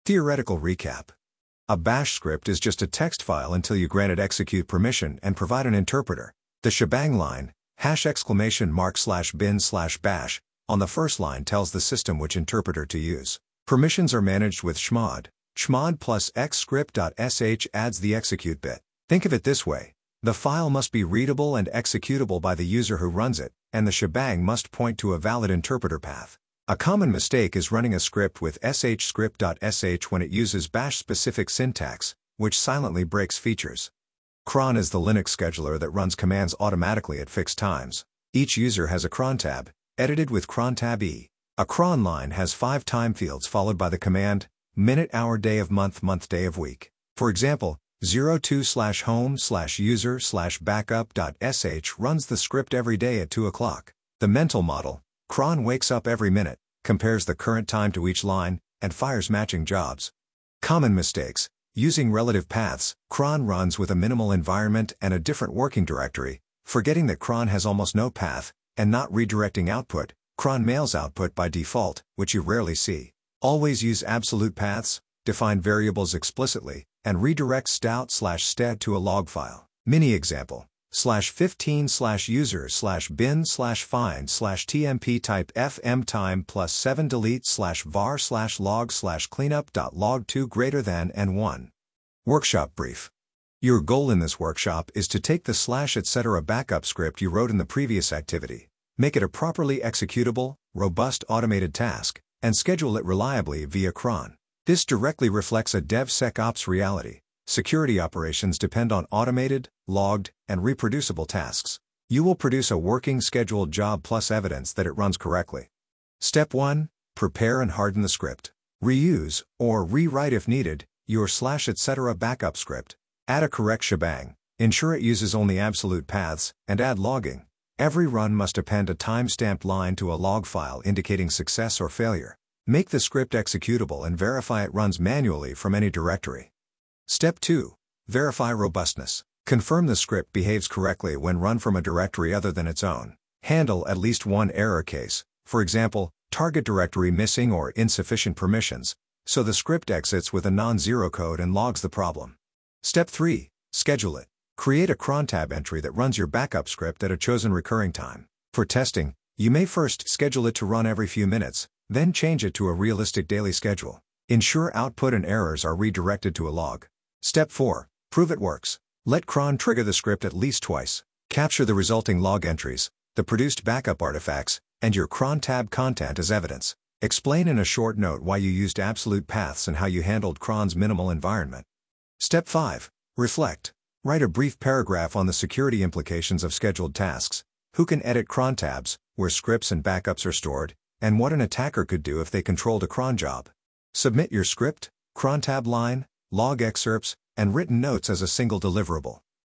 Theoretical recap. A bash script is just a text file until you grant it execute permission and provide an interpreter. The shebang line, #bin/bash, on the first line tells the system which interpreter to use. Permissions are managed with chmod. Chmod plus xscript.sh adds the execute bit. Think of it this way. The file must be readable and executable by the user who runs it, and the shebang must point to a valid interpreter path. A common mistake is running a script with shscript.sh when it uses bash-specific syntax, which silently breaks features. Cron is the Linux scheduler that runs commands automatically at fixed times. Each user has a cron tab, edited with cron tab E. A cron line has 5 time fields followed by the command, minute, hour, day of month, day of week. For example, 02/home/user/backup.sh runs the script every day at 2 o'clock. The mental model, cron wakes up every minute, compares the current time to each line, and fires matching jobs. Common mistakes. Using relative paths, cron runs with a minimal environment and a different working directory, forgetting that cron has almost no path, and not redirecting output. Cron mails output by default, which you rarely see. Always use absolute paths, define variables explicitly, and redirect stout/stead to a log file. Mini example. /15/user/bin/find/tmp type fm time +7 delete/var/log/cleanup.log2 greater than n1. Workshop brief. Your goal in this workshop is to take the /etc backup script you wrote in the previous activity, make it a properly executable, robust automated task, and schedule it reliably via cron. This directly reflects a DevSecOps reality. Security operations depend on automated, logged, and reproducible tasks. You will produce a working scheduled job plus evidence that it runs correctly. Step 1. Prepare and harden the script. Reuse, or rewrite if needed, your /etc backup script. Add a correct shebang, ensure it uses only absolute paths, and add logging. Every run must append a time-stamped line to a log file indicating success or failure. Make the script executable and verify it runs manually from any directory. Step 2. Verify robustness. Confirm the script behaves correctly when run from a directory other than its own. Handle at least one error case, for example, target directory missing or insufficient permissions, so the script exits with a non-zero code and logs the problem. Step 3. Schedule it. Create a cron tab entry that runs your backup script at a chosen recurring time. For testing, you may first schedule it to run every few minutes, then change it to a realistic daily schedule. Ensure output and errors are redirected to a log. Step 4. Prove it works. Let cron trigger the script at least twice. Capture the resulting log entries, the produced backup artifacts, and your cron tab content as evidence. Explain in a short note why you used absolute paths and how you handled cron's minimal environment. Step 5. Reflect. Write a brief paragraph on the security implications of scheduled tasks, who can edit cron tabs, where scripts and backups are stored, and what an attacker could do if they controlled a cron job. Submit your script, cron tab line, log excerpts, and written notes as a single deliverable.